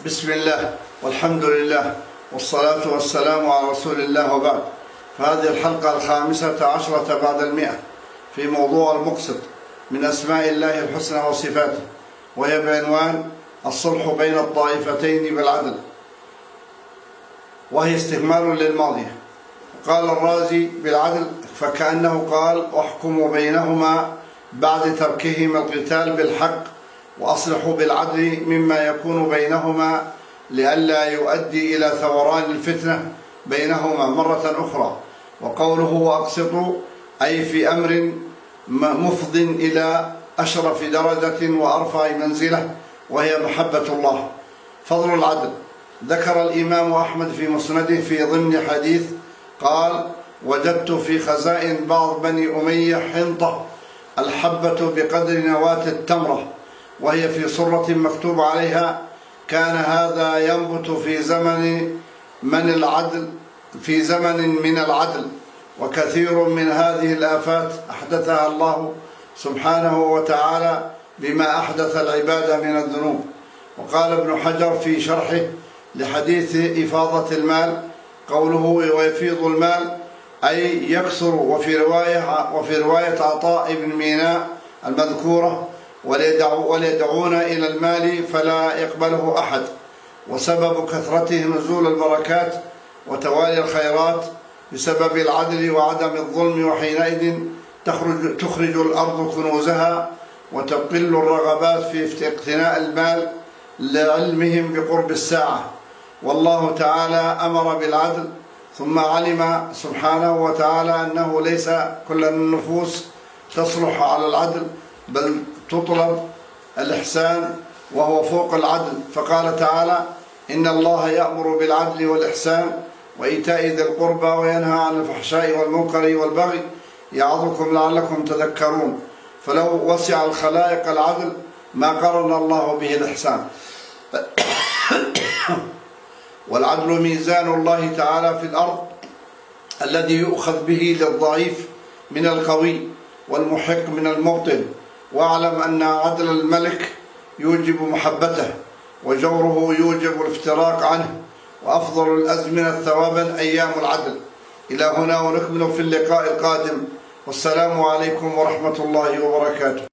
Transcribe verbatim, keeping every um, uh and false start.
بسم الله والحمد لله والصلاة والسلام على رسول الله وبعد. فهذه الحلقة الخامسة عشرة بعد المئة في موضوع المقسط من أسماء الله الحسنى وصفاته، وهي بعنوان الصلح بين الطائفتين بالعدل، وهي استكمال للماضية. قال الرازي بالعدل فكأنه قال احكموا بينهما بعد تركهما القتال بالحق، وأصلحوا بالعدل مما يكون بينهما لئلا يؤدي إلى ثوران الفتنة بينهما مرة أخرى. وقوله وأقسطوا أي في أمر مفض إلى أشرف درجة وأرفع منزلة، وهي محبة الله. فضل العدل. ذكر الإمام أحمد في مسنده في ضمن حديث قال: وجدت في خزائن بعض بني أمية حنطة الحبة بقدر نواة التمرة، وهي في صرة مكتوب عليها: كان هذا ينبت في زمن من العدل في زمن من العدل. وكثير من هذه الآفات أحدثها الله سبحانه وتعالى بما أحدث العباد من الذنوب. وقال ابن حجر في شرحه لحديث إفاضة المال قوله ويفيض المال أي يكثر، وفي رواية وفي رواية عطاء بن ميناء المذكورة: وليدعون إلى المال فلا يقبله أحد. وسبب كثرته نزول البركات وتوالي الخيرات بسبب العدل وعدم الظلم، وحينئذ تخرج, تخرج الأرض كنوزها وتقل الرغبات في اقتناء المال لعلمهم بقرب الساعة. والله تعالى أمر بالعدل، ثم علم سبحانه وتعالى أنه ليس كل النفوس تصلح على العدل، بل تطلب الإحسان وهو فوق العدل. فقال تعالى: إن الله يأمر بالعدل والإحسان وإيتاء ذي القربى وينهى عن الفحشاء والمنكر والبغي يعظكم لعلكم تذكرون. فلو وسع الخلائق العدل ما قرن الله به الإحسان. والعدل ميزان الله تعالى في الأرض الذي يؤخذ به للضعيف من القوي والمحق من المبطل. واعلم أن عدل الملك يوجب محبته، وجوره يوجب الافتراق عنه، وأفضل الأزمنة ثوابا أيام العدل. إلى هنا ونكمل في اللقاء القادم، والسلام عليكم ورحمة الله وبركاته.